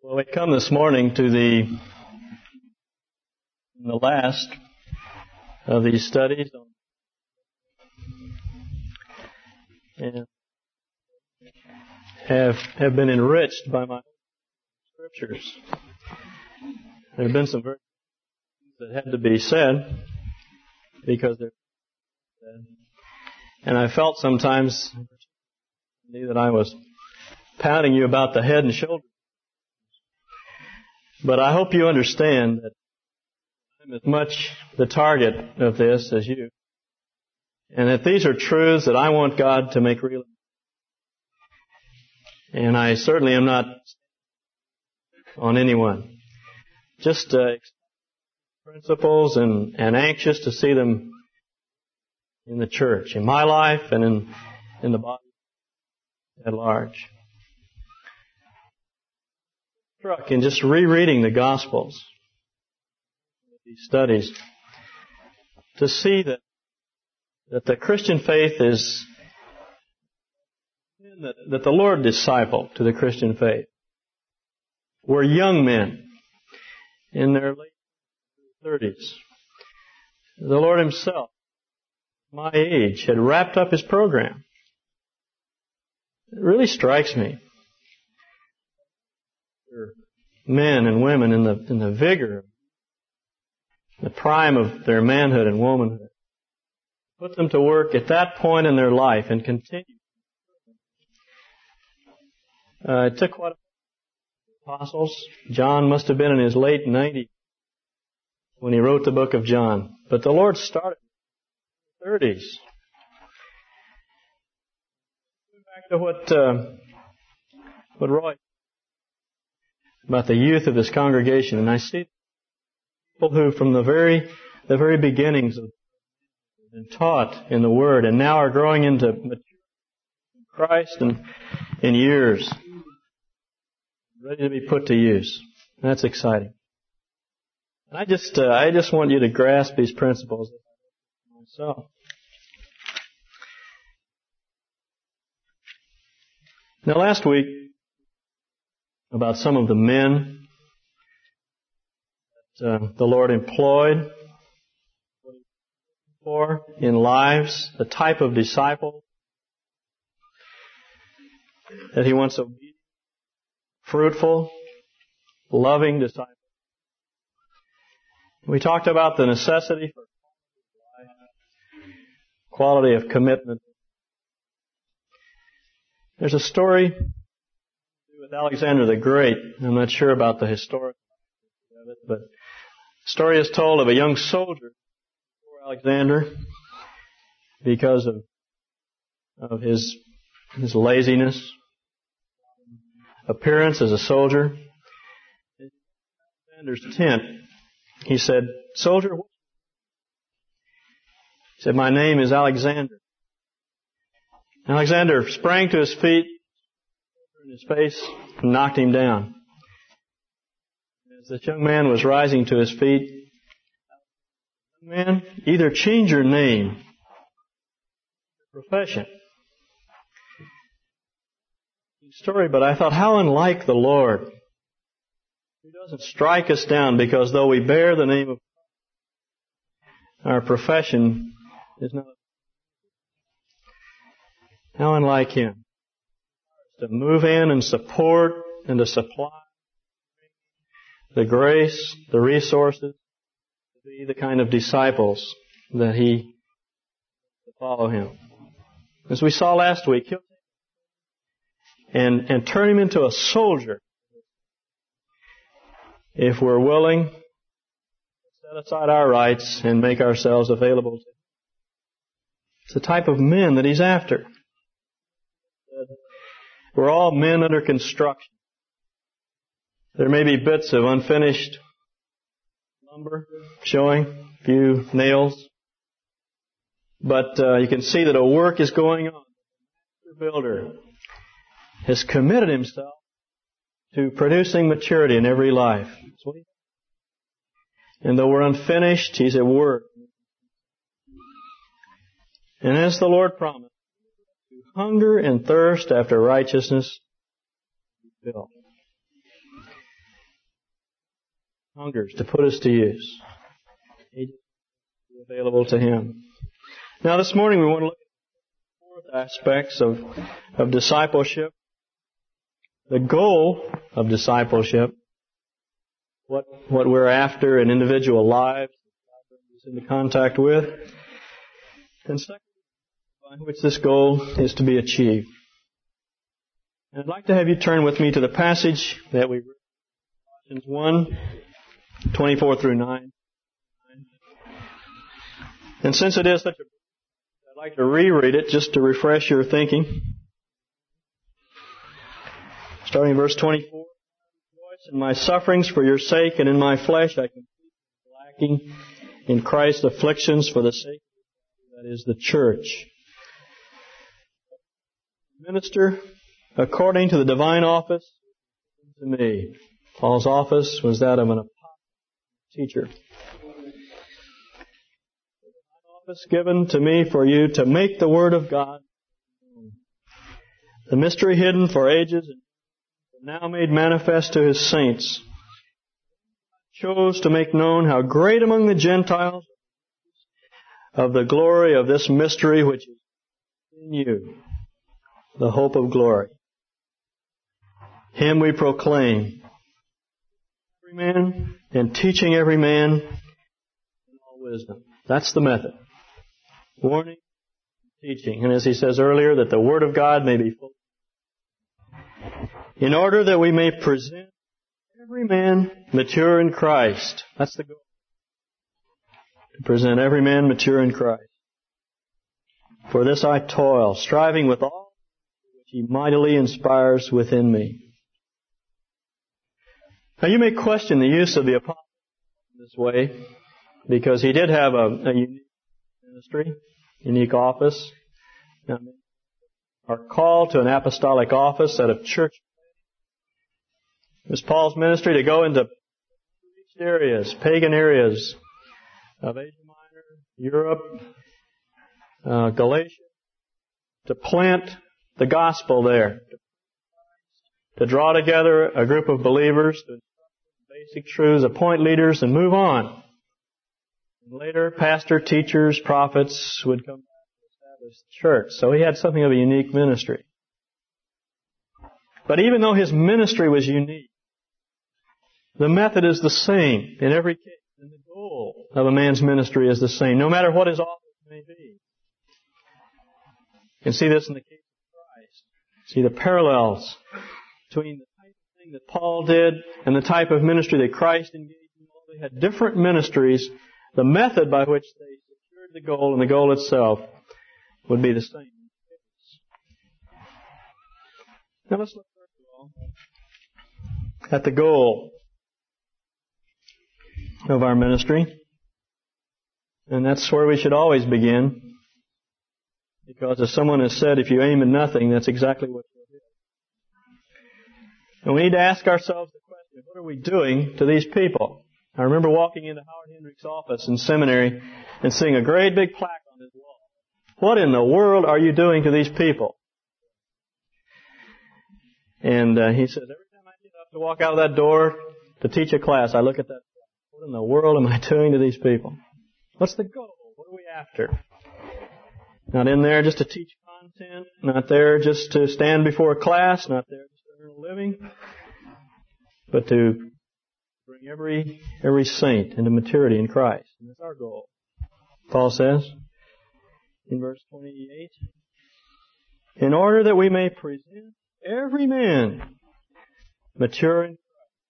Well, we come this morning to the last of these studies, and have been enriched by my scriptures. There have been some very things that had to be said because they're said, and I felt sometimes that I was pounding you about the head and shoulders. But I hope you understand that I'm as much the target of this as you. And that these are truths that I want God to make real. And I certainly am not on anyone. Just principles and anxious to see them in the church, in my life and in the body at large. Struck in just rereading the Gospels, these studies, to see that the Christian faith is that the Lord discipled to the Christian faith were young men in their late 30s. The Lord Himself, my age, had wrapped up His program. It really strikes me. Men and women in the vigor, the prime of their manhood and womanhood. Put them to work at that point in their life and continue. It took quite a few apostles. John must have been in his late 90s when he wrote the book of John. But the Lord started in the 30s. Back to what Roy about the youth of this congregation, and I see people who from the very beginnings have been taught in the Word and now are growing into maturity in Christ and in years, ready to be put to use. That's exciting. And I just want you to grasp these principles myself. Now, last week, about some of the men that the Lord employed for in lives, the type of disciple that He wants obedient, fruitful, loving disciples. We talked about the necessity for quality of commitment. There's a story with Alexander the Great. I'm not sure about the historical of it, but the story is told of a young soldier before Alexander because of his laziness, appearance as a soldier. In Alexander's tent, he said, "Soldier," he said, "my name is Alexander." Alexander sprang to his feet, in his face, and knocked him down. As the young man was rising to his feet, man, either change your name, your profession. Story, but I thought, how unlike the Lord. He doesn't strike us down because though we bear the name of our profession is not. How unlike Him. To move in and support and to supply the grace, the resources, to be the kind of disciples that He to follow Him. As we saw last week, He'll and turn him into a soldier if we're willing to set aside our rights and make ourselves available to Him. It's the type of men that He's after. We're all men under construction. There may be bits of unfinished lumber showing, a few nails, but you can see that a work is going on. The builder has committed himself to producing maturity in every life. And though we're unfinished, He's at work. And as the Lord promised, hunger and thirst after righteousness be filled. hungers to put us to use. He is available to Him. Now this morning we want to look at the fourth aspects of discipleship. The goal of discipleship, what we're after in individual lives, into contact with, and second, by which this goal is to be achieved. And I'd like to have you turn with me to the passage that we read, Colossians 1, 24 through 9. And since it is such a, I'd like to reread it just to refresh your thinking. Starting in verse 24. Rejoice in my sufferings for your sake, and in my flesh I complete lacking in Christ's afflictions for the sake of, that is, the church. Minister according to the divine office to me. Paul's office was that of an apostle teacher. The office given to me for you to make the Word of God, the mystery hidden for ages and now made manifest to His saints, chose to make known how great among the Gentiles of the glory of this mystery which is in you, the hope of glory. Him we proclaim, every man and teaching every man in all wisdom. That's the method. Warning, teaching. And as he says earlier, that the Word of God may be full, in order that we may present every man mature in Christ. That's the goal. To present every man mature in Christ. For this I toil, striving with all which He mightily inspires within me. Now you may question the use of the apostle in this way, because he did have a unique ministry, unique office. Now, are called to an apostolic office at a church. It was Paul's ministry to go into areas, pagan areas of Asia Minor, Europe, Galatia, to plant the gospel there, to draw together a group of believers, to basic truths, appoint leaders, and move on. And later, pastor, teachers, prophets would come back to establish the church. So he had something of a unique ministry. But even though his ministry was unique, the method is the same in every case. And the goal of a man's ministry is the same, no matter what his office may be. You can see this in the case of Christ. See the parallels between the type of thing that Paul did and the type of ministry that Christ engaged in. They had different ministries. The method by which they secured the goal and the goal itself would be the same. Now let's look first of all at the goal of our ministry. And that's where we should always begin. Because as someone has said, if you aim at nothing, that's exactly what you'll do. And we need to ask ourselves the question, what are we doing to these people? I remember walking into Howard Hendricks' office in seminary and seeing a great big plaque on his wall. What in the world are you doing to these people? And he says, every time I get up to walk out of that door to teach a class, I look at that plaque. What in the world am I doing to these people? What's the goal? What are we after? Not in there just to teach content, not there just to stand before a class, not there just to earn a living, but to bring every saint into maturity in Christ. And that's our goal. Paul says in verse 28, in order that we may present every man mature in Christ.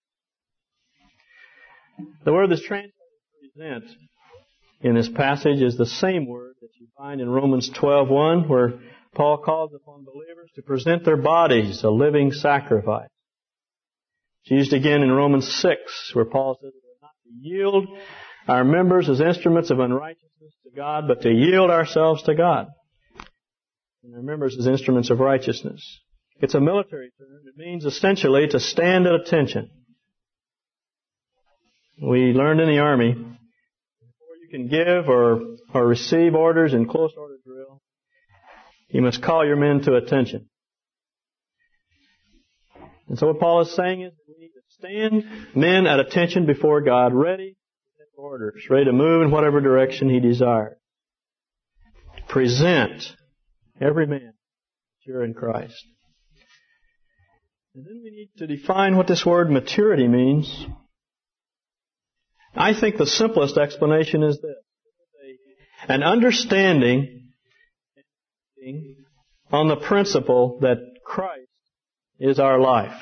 The word that's translated present in this passage is the same word that you find in Romans 12:1, where Paul calls upon believers to present their bodies a living sacrifice. It's used again in Romans 6, where Paul says we're not to yield our members as instruments of unrighteousness to God, but to yield ourselves to God. And our members as instruments of righteousness. It's a military term. It means essentially to stand at attention. We learned in the Army, before you can give or receive orders in close order drill, you must call your men to attention. And so what Paul is saying is we need to stand men at attention before God, ready to take orders, ready to move in whatever direction He desires. Present every man mature in Christ. And then we need to define what this word maturity means. I think the simplest explanation is this: an understanding on the principle that Christ is our life.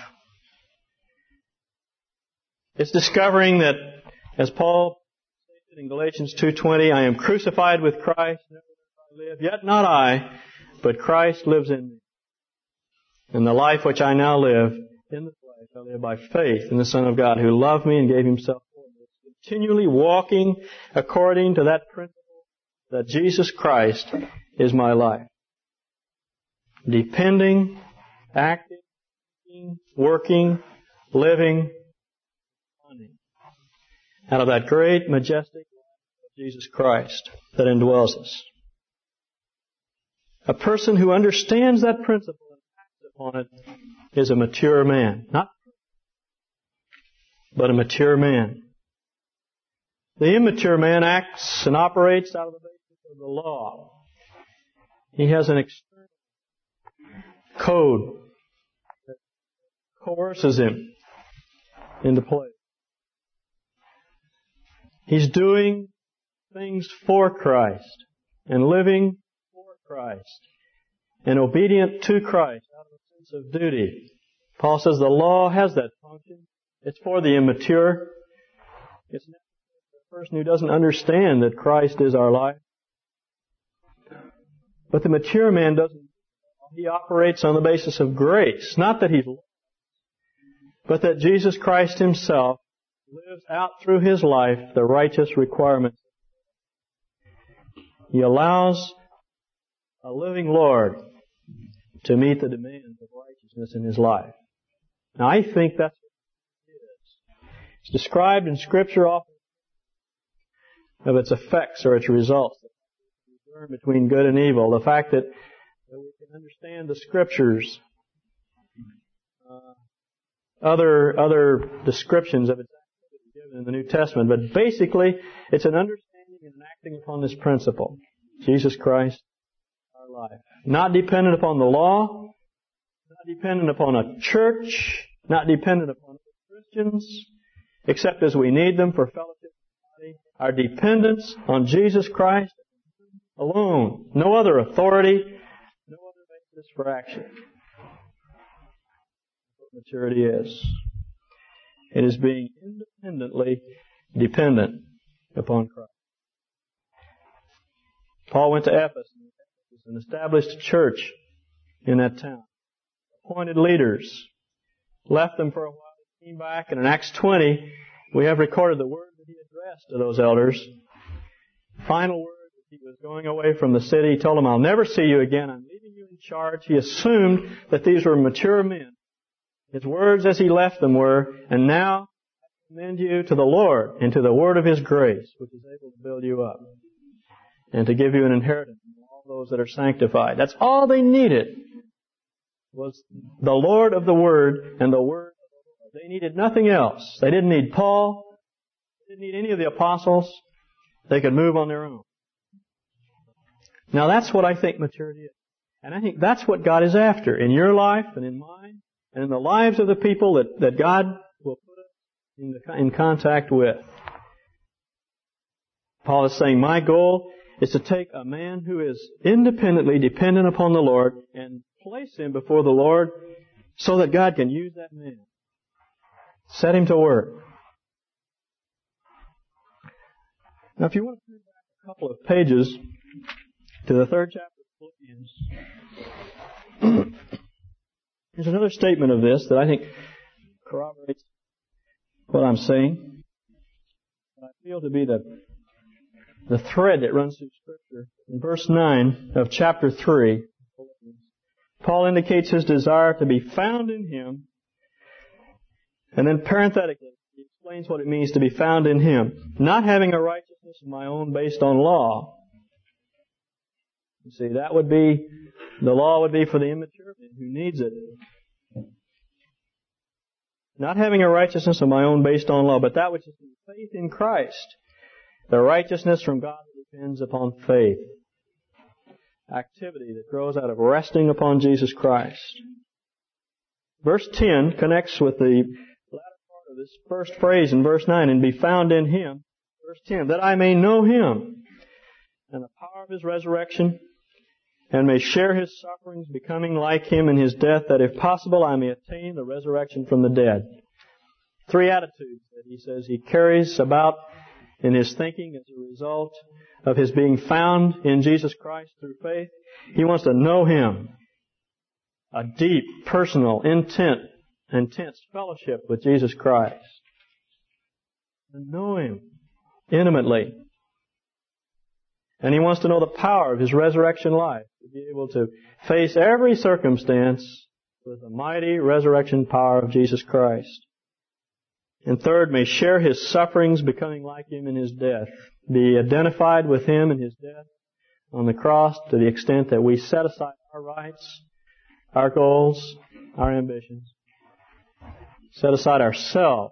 It's discovering that, as Paul stated in Galatians 2:20, I am crucified with Christ, nevertheless I live, yet not I, but Christ lives in me. And the life which I now live in the flesh, I live by faith in the Son of God, who loved me and gave Himself for me. Continually walking according to that principle that Jesus Christ is my life. Depending, acting, working, living, out of that great, majestic life of Jesus Christ that indwells us. A person who understands that principle and acts upon it is a mature man. Not, but a mature man. The immature man acts and operates out of the basis of the law. He has an external code that coerces him into place. He's doing things for Christ and living for Christ and obedient to Christ out of a sense of duty. Paul says the law has that function. It's for the immature. It's not for the person who doesn't understand that Christ is our life. But the mature man doesn't. He operates on the basis of grace. Not that he's lost, but that Jesus Christ Himself lives out through his life the righteous requirements. He allows a living Lord to meet the demands of righteousness in his life. Now I think that's what it is. It's described in Scripture often of its effects or its results. The discern between good and evil. The fact that we can understand the Scriptures. Other descriptions of its in the New Testament, but basically it's an understanding and an acting upon this principle. Jesus Christ, our life. Not dependent upon the law, not dependent upon a church, not dependent upon Christians, except as we need them for fellowship with the body. Our dependence on Jesus Christ alone. No other authority, no other basis for action. That's what maturity is. It is being independently dependent upon Christ. Paul went to Ephesus and established a church in that town. Appointed leaders. Left them for a while. Came back, and in Acts 20, we have recorded the word that he addressed to those elders. Final word as he was going away from the city. He told them, I'll never see you again. I'm leaving you in charge. He assumed that these were mature men. His words as he left them were, and now I commend you to the Lord and to the word of His grace, which is able to build you up and to give you an inheritance from all those that are sanctified. That's all they needed, was the Lord of the Word and the Word of the Lord. They needed nothing else. They didn't need Paul. They didn't need any of the apostles. They could move on their own. Now that's what I think maturity is. And I think that's what God is after in your life and in mine. And in the lives of the people that God will put us in contact with. Paul is saying, my goal is to take a man who is independently dependent upon the Lord and place him before the Lord so that God can use that man. Set him to work. Now if you want to turn back a couple of pages to the 3rd chapter of Philippians, there's another statement of this that I think corroborates what I'm saying. I feel to be the thread that runs through Scripture. In verse 9 of chapter 3, Paul indicates his desire to be found in Him. And then parenthetically, he explains what it means to be found in Him. Not having a righteousness of my own based on law. You see, that would be, the law would be for the immature man who needs it. not having a righteousness of my own based on law, but that which is through faith in Christ, the righteousness from God that depends upon faith. Activity that grows out of resting upon Jesus Christ. Verse 10 connects with the latter part of this first phrase in verse 9, and be found in Him. Verse 10, that I may know Him and the power of His resurrection, and may share His sufferings, becoming like Him in His death, that if possible I may attain the resurrection from the dead. Three attitudes that he says he carries about in his thinking as a result of his being found in Jesus Christ through faith. He wants to know Him. A deep, personal, intense fellowship with Jesus Christ. To know Him intimately. And he wants to know the power of His resurrection life, to be able to face every circumstance with the mighty resurrection power of Jesus Christ. And third, may share His sufferings, becoming like Him in His death. Be identified with Him in His death on the cross to the extent that we set aside our rights, our goals, our ambitions, set aside ourselves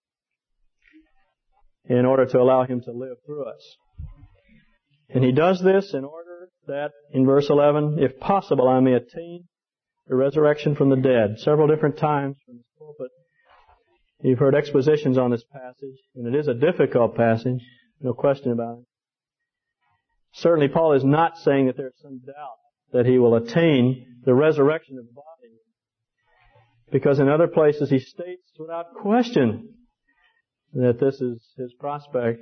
in order to allow Him to live through us. And He does this in order that, in verse 11, if possible, I may attain the resurrection from the dead. Several different times from this pulpit, you've heard expositions on this passage, and it is a difficult passage, no question about it. Certainly Paul is not saying that there's some doubt that he will attain the resurrection of the body, because in other places he states without question that this is his prospect.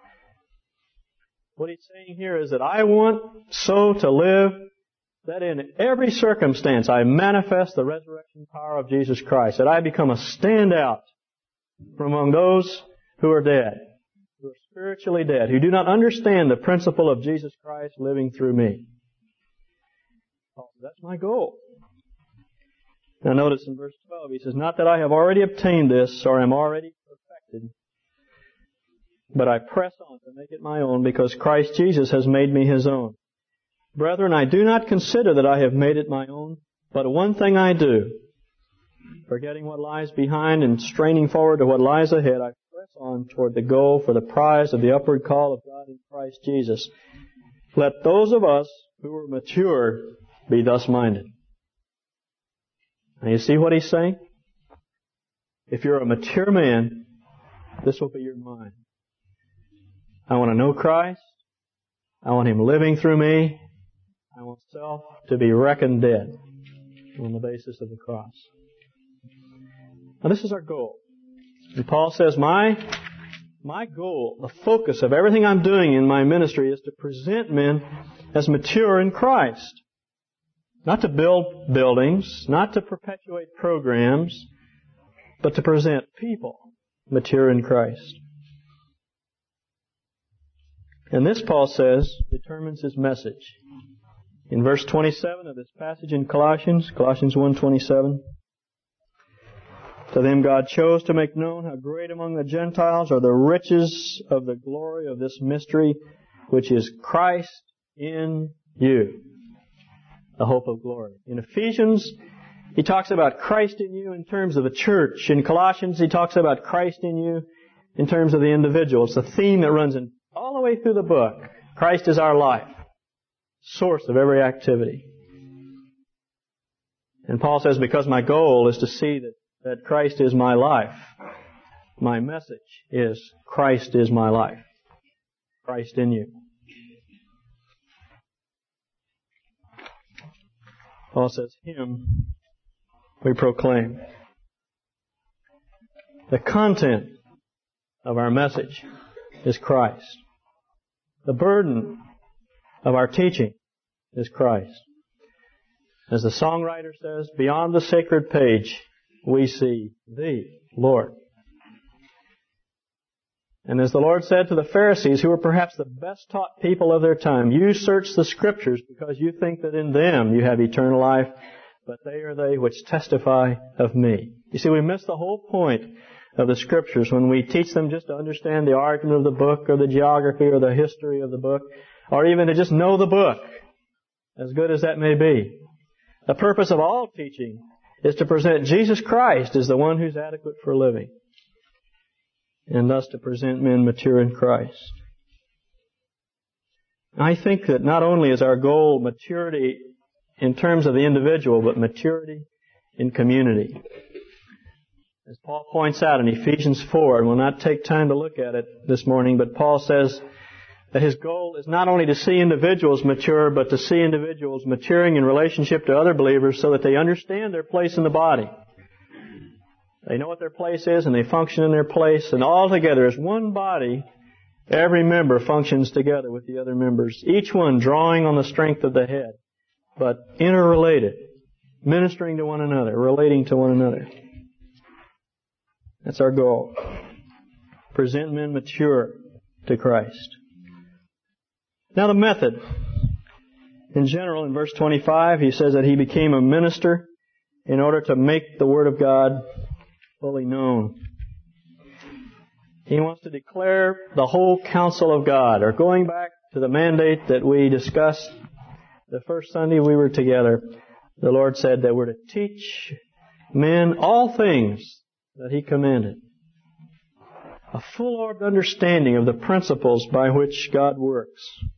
What he's saying here is that I want so to live that in every circumstance I manifest the resurrection power of Jesus Christ, that I become a standout from among those who are dead, who are spiritually dead, who do not understand the principle of Jesus Christ living through me. Oh, that's my goal. Now notice in verse 12, he says, not that I have already obtained this or am already perfected, but I press on to make it my own, because Christ Jesus has made me His own. Brethren, I do not consider that I have made it my own, but one thing I do, forgetting what lies behind and straining forward to what lies ahead, I press on toward the goal for the prize of the upward call of God in Christ Jesus. Let those of us who are mature be thus minded. Now you see what he's saying? If you're a mature man, this will be your mind. I want to know Christ. I want Him living through me. I want self to be reckoned dead on the basis of the cross. Now this is our goal. And Paul says, my goal, the focus of everything I'm doing in my ministry is to present men as mature in Christ. Not to build buildings, not to perpetuate programs, but to present people mature in Christ. And this, Paul says, determines his message. In verse 27 of this passage in Colossians 1:27, to them God chose to make known how great among the Gentiles are the riches of the glory of this mystery, which is Christ in you, the hope of glory. In Ephesians, he talks about Christ in you in terms of the church. In Colossians, he talks about Christ in you in terms of the individual. It's the theme that runs in all the way through the book. Christ is our life, source of every activity. And Paul says, because my goal is to see that Christ is my life, my message is Christ is my life. Christ in you. Paul says, Him we proclaim. The content of our message is Christ. The burden of our teaching is Christ. As the songwriter says, beyond the sacred page, we see Thee, Lord. And as the Lord said to the Pharisees, who were perhaps the best taught people of their time, you search the Scriptures because you think that in them you have eternal life, but they are they which testify of me. You see, we miss the whole point of the Scriptures when we teach them just to understand the argument of the book or the geography or the history of the book, or even to just know the book, as good as that may be. The purpose of all teaching is to present Jesus Christ as the one who's adequate for living, and thus to present men mature in Christ. I think that not only is our goal maturity in terms of the individual, but maturity in community. As Paul points out in Ephesians 4, and we'll not take time to look at it this morning, but Paul says that his goal is not only to see individuals mature, but to see individuals maturing in relationship to other believers so that they understand their place in the body. They know what their place is and they function in their place, and all together as one body, every member functions together with the other members, each one drawing on the strength of the head, but interrelated, ministering to one another, relating to one another. That's our goal. Present men mature to Christ. Now the method. In general, in verse 25, he says that he became a minister in order to make the Word of God fully known. He wants to declare the whole counsel of God, or going back to the mandate that we discussed the first Sunday we were together, the Lord said that we're to teach men all things that He commanded. A full-orbed understanding of the principles by which God works.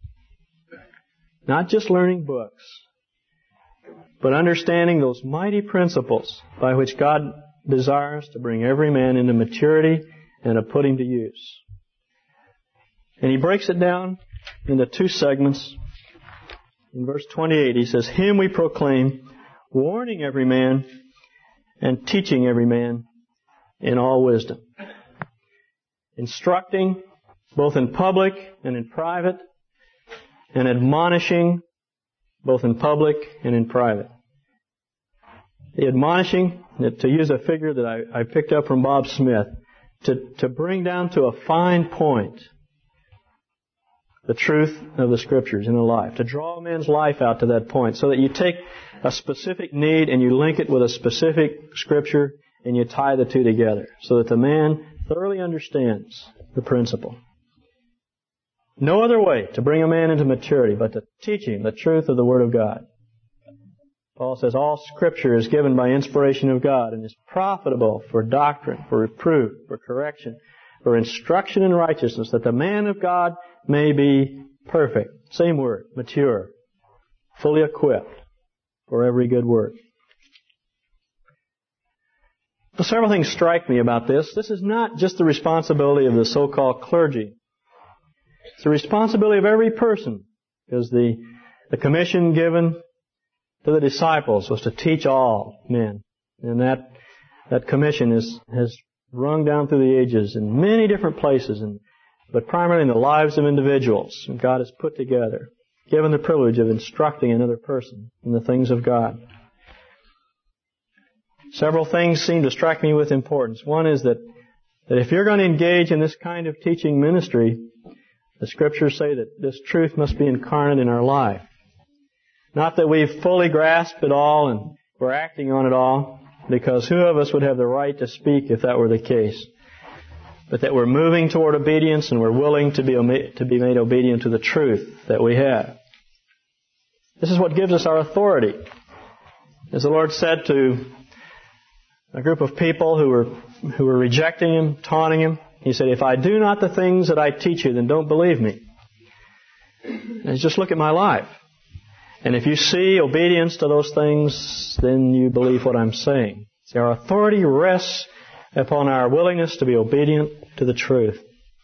Not just learning books, but understanding those mighty principles by which God desires to bring every man into maturity and to put him to use. And he breaks it down into two segments. In verse 28, he says, "Him we proclaim, warning every man and teaching every man in all wisdom." Instructing both in public and in private, and admonishing both in public and in private. The admonishing, to use a figure that I picked up from Bob Smith, to bring down to a fine point the truth of the Scriptures in a life, to draw a man's life out to that point, so that you take a specific need and you link it with a specific Scripture and you tie the two together, so that the man thoroughly understands the principle. No other way to bring a man into maturity but to teach him the truth of the Word of God. Paul says all Scripture is given by inspiration of God and is profitable for doctrine, for reproof, for correction, for instruction in righteousness, that the man of God may be perfect. Same word, mature, fully equipped for every good work. Well, several things strike me about this. This is not just the responsibility of the so-called clergy. It's the responsibility of every person, because the commission given to the disciples was to teach all men. And that commission has rung down through the ages in many different places, but primarily in the lives of individuals. And God has put together, given the privilege of instructing another person in the things of God. Several things seem to strike me with importance. One is that if you're going to engage in this kind of teaching ministry, the Scriptures say that this truth must be incarnate in our life. Not that we've fully grasped it all and we're acting on it all, because who of us would have the right to speak if that were the case? But that we're moving toward obedience and we're willing to be made obedient to the truth that we have. This is what gives us our authority. As the Lord said to a group of people who were rejecting Him, taunting Him, He said, "If I do not the things that I teach you, then don't believe me." And just look at my life. And if you see obedience to those things, then you believe what I'm saying. See, our authority rests upon our willingness to be obedient to the truth.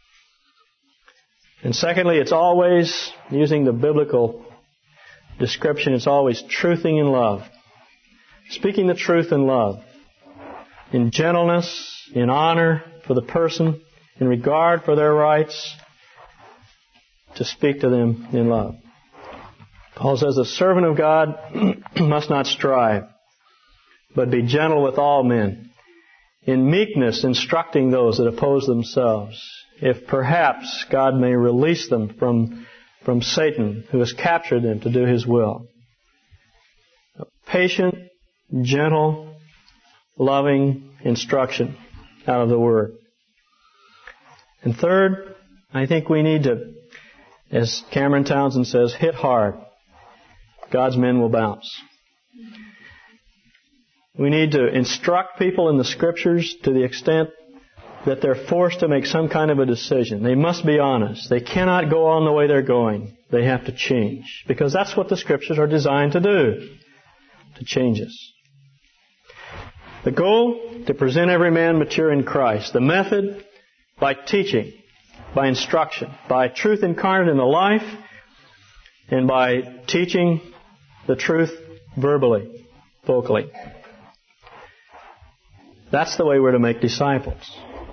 And secondly, it's always, using the biblical description, it's always truthing in love. Speaking the truth in love. In gentleness, in honor for the person, in regard for their rights, to speak to them in love. Paul says the servant of God must not strive, but be gentle with all men, in meekness instructing those that oppose themselves, if perhaps God may release them from Satan, who has captured them to do his will. Patient, gentle, loving instruction out of the Word. And third, I think we need to, as Cameron Townsend says, hit hard. God's men will bounce. We need to instruct people in the Scriptures to the extent that they're forced to make some kind of a decision. They must be honest. They cannot go on the way they're going. They have to change. Because that's what the Scriptures are designed to do. To change us. The goal, to present every man mature in Christ. The method, by teaching, by instruction, by truth incarnate in the life, and by teaching the truth verbally, vocally. That's the way we're to make disciples.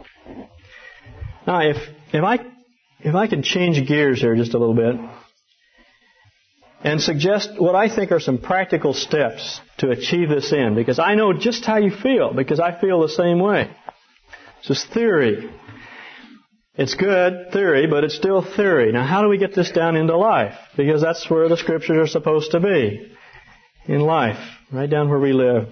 Now, if I could change gears here just a little bit and suggest what I think are some practical steps to achieve this end, because I know just how you feel, because I feel the same way. This is theory. It's good theory, but it's still theory. Now, how do we get this down into life? Because that's where the Scriptures are supposed to be. In life. Right down where we live.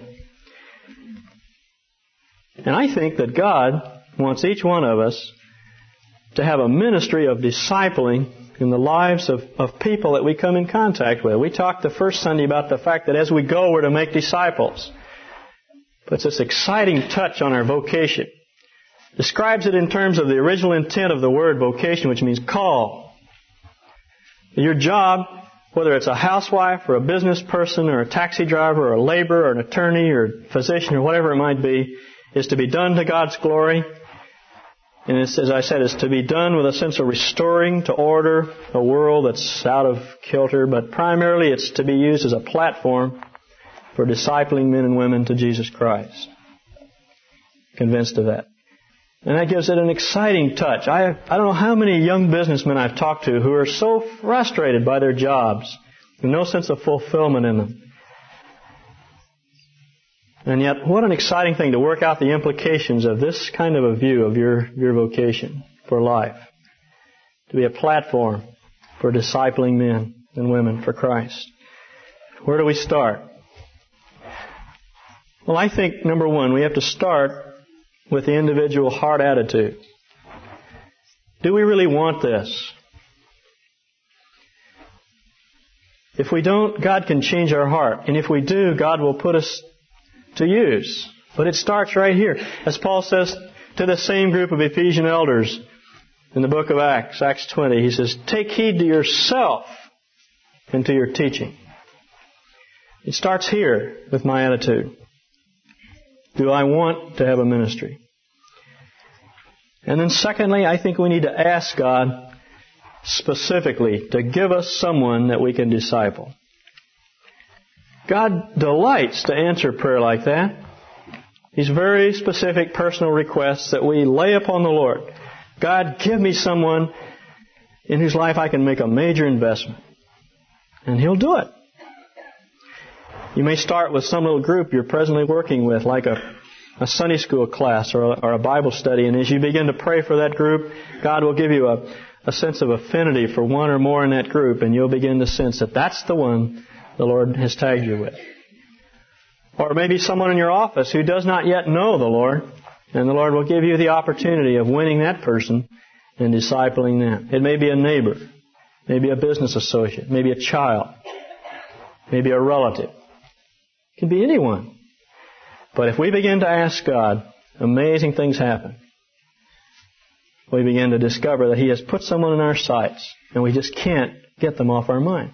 And I think that God wants each one of us to have a ministry of discipling in the lives of people that we come in contact with. We talked the first Sunday about the fact that as we go, we're to make disciples. Puts this exciting touch on our vocation. Describes it in terms of the original intent of the word vocation, which means call. Your job, whether it's a housewife or a business person or a taxi driver or a laborer or an attorney or physician or whatever it might be, is to be done to God's glory. And it's, as I said, is to be done with a sense of restoring to order a world that's out of kilter. But primarily it's to be used as a platform for discipling men and women to Jesus Christ. Convinced of that. And that gives it an exciting touch. I don't know how many young businessmen I've talked to who are so frustrated by their jobs, with no sense of fulfillment in them. And yet, what an exciting thing to work out the implications of this kind of a view of your vocation for life. To be a platform for discipling men and women for Christ. Where do we start? Well, I think, number one, we have to start with the individual heart attitude. Do we really want this? If we don't, God can change our heart. And if we do, God will put us to use. But it starts right here. As Paul says to the same group of Ephesian elders in the book of Acts, Acts 20, he says, take heed to yourself and to your teaching. It starts here with my attitude. Do I want to have a ministry? And then secondly, I think we need to ask God specifically to give us someone that we can disciple. God delights to answer prayer like that. These very specific personal requests that we lay upon the Lord. God, give me someone in whose life I can make a major investment. And He'll do it. You may start with some little group you're presently working with, like a Sunday school class or a Bible study. And as you begin to pray for that group, God will give you a sense of affinity for one or more in that group. And you'll begin to sense that that's the one the Lord has tagged you with. Or maybe someone in your office who does not yet know the Lord. And the Lord will give you the opportunity of winning that person and discipling them. It may be a neighbor. Maybe a business associate. Maybe a child. Maybe a relative. It can be anyone. But if we begin to ask God, amazing things happen. We begin to discover that He has put someone in our sights, and we just can't get them off our mind.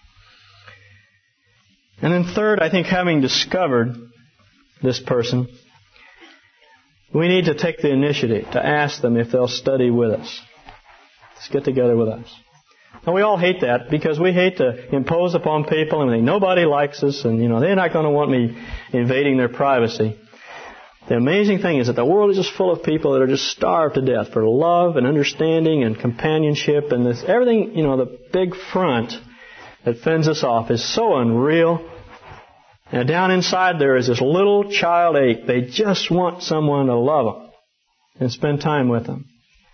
And then third, I think having discovered this person, we need to take the initiative to ask them if they'll study with us. Let's get together with us. Now, we all hate that because we hate to impose upon people and think nobody likes us and, they're not going to want me invading their privacy. The amazing thing is that the world is just full of people that are just starved to death for love and understanding and companionship and this everything, the big front that fends us off is so unreal. And down inside there is this little child ache. They just want someone to love them and spend time with them.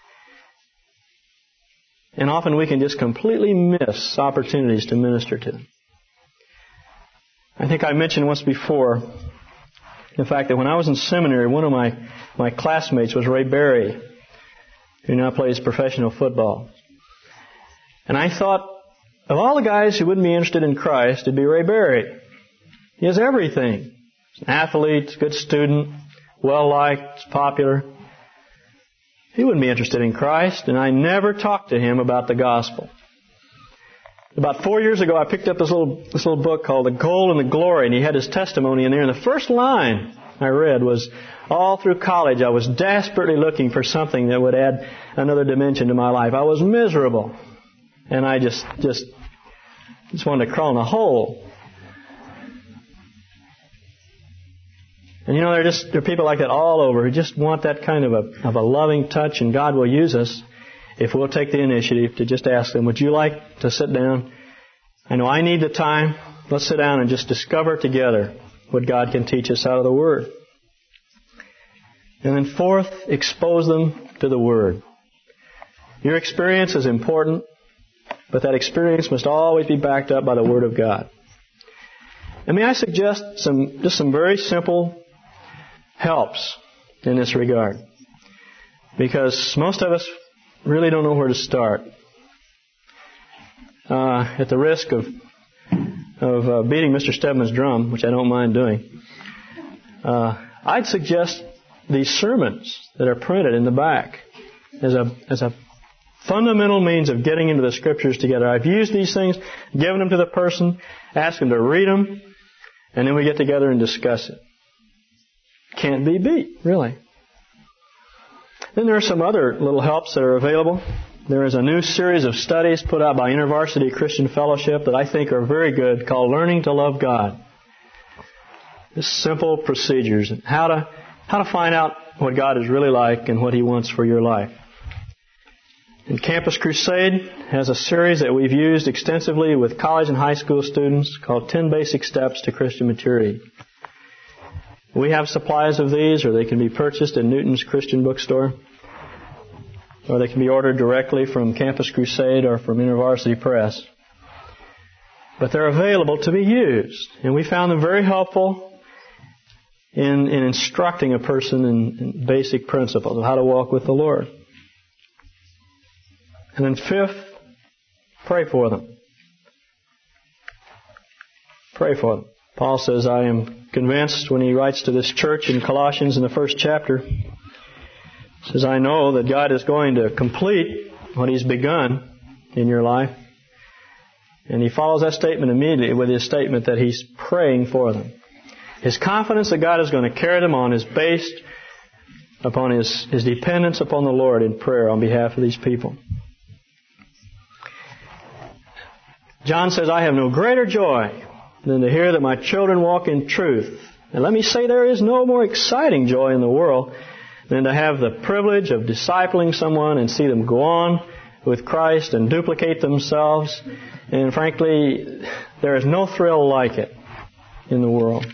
And often we can just completely miss opportunities to minister to them. I think I mentioned once before the fact that when I was in seminary, one of my classmates was Ray Berry, who now plays professional football. And I thought, of all the guys who wouldn't be interested in Christ, it'd be Ray Berry. He has everything. He's an athlete, good student, well-liked, popular. He wouldn't be interested in Christ, and I never talked to him about the gospel. About 4 years ago, I picked up this little book called The Gold and the Glory, and he had his testimony in there, and the first line I read was, all through college, I was desperately looking for something that would add another dimension to my life. I was miserable, and I just wanted to crawl in a hole. And there are people like that all over who just want that kind of a loving touch, and God will use us if we'll take the initiative to just ask them, would you like to sit down? I know I need the time. Let's sit down and just discover together what God can teach us out of the Word. And then fourth, expose them to the Word. Your experience is important, but that experience must always be backed up by the Word of God. And may I suggest some very simple helps in this regard, because most of us really don't know where to start. At the risk of beating Mr. Stedman's drum, which I don't mind doing, I'd suggest these sermons that are printed in the back as a fundamental means of getting into the Scriptures together. I've used these things, given them to the person, asked them to read them, and then we get together and discuss it. Can't be beat, really. Then there are some other little helps that are available. There is a new series of studies put out by InterVarsity Christian Fellowship that I think are very good, called Learning to Love God. Just simple procedures, how to find out what God is really like and what He wants for your life. And Campus Crusade has a series that we've used extensively with college and high school students called 10 Basic Steps to Christian Maturity. We have supplies of these, or they can be purchased at Newton's Christian Bookstore, or they can be ordered directly from Campus Crusade or from InterVarsity Press. But they're available to be used, and we found them very helpful in instructing a person in basic principles of how to walk with the Lord. And then fifth, pray for them. Pray for them. Paul says, I am convinced, when he writes to this church in Colossians in the first chapter, says, I know that God is going to complete what He's begun in your life. And he follows that statement immediately with his statement that he's praying for them. His confidence that God is going to carry them on is based upon his dependence upon the Lord in prayer on behalf of these people. John says, I have no greater joy than to hear that my children walk in truth. And let me say, there is no more exciting joy in the world than to have the privilege of discipling someone and see them go on with Christ and duplicate themselves. And frankly, there is no thrill like it in the world.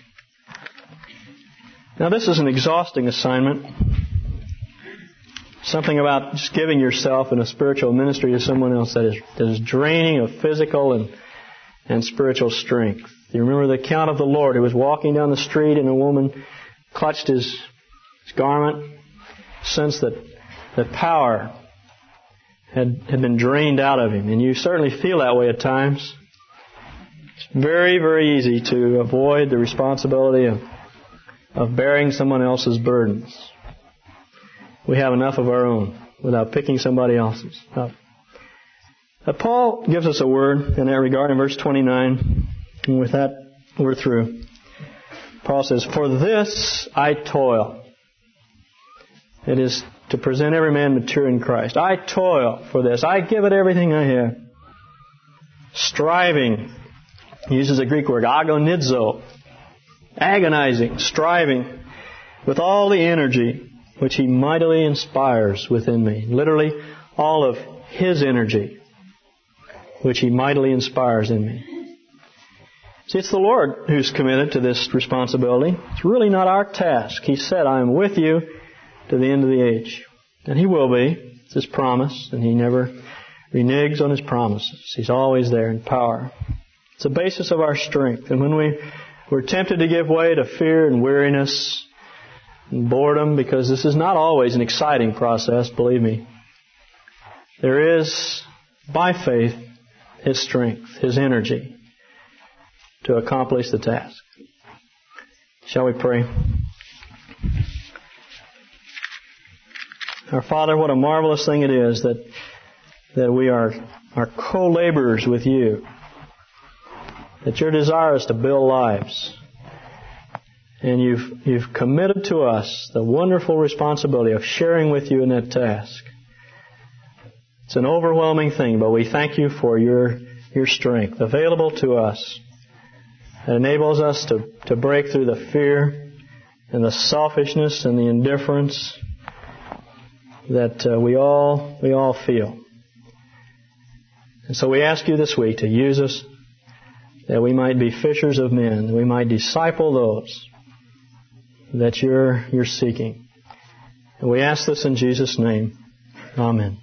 Now, this is an exhausting assignment. Something about just giving yourself in a spiritual ministry to someone else that is draining of physical and spiritual strength. You remember the account of the Lord who was walking down the street and a woman clutched his garment, sensed that power had been drained out of him. And you certainly feel that way at times. It's very, very easy to avoid the responsibility of bearing someone else's burdens. We have enough of our own without picking somebody else's up. Paul gives us a word in that regard in verse 29. And with that, we're through. Paul says, for this I toil. It is to present every man mature in Christ. I toil for this. I give it everything I have. Striving. He uses a Greek word, agonizo. Agonizing, striving with all the energy which He mightily inspires within me. Literally, all of His energy which He mightily inspires in me. See, it's the Lord who's committed to this responsibility. It's really not our task. He said, I am with you to the end of the age. And He will be. It's His promise, and He never reneges on His promises. He's always there in power. It's the basis of our strength. And when we're tempted to give way to fear and weariness and boredom, because this is not always an exciting process, believe me, there is, by faith, His strength, His energy to accomplish the task. Shall we pray? Our Father, what a marvelous thing it is that we are co-laborers with you. That your desire is to build lives. And you've committed to us the wonderful responsibility of sharing with you in that task. It's an overwhelming thing, but we thank you for your strength available to us. It enables us to break through the fear and the selfishness and the indifference that we all feel. And so we ask you this week to use us that we might be fishers of men, that we might disciple those that you're seeking. And we ask this in Jesus' name. Amen.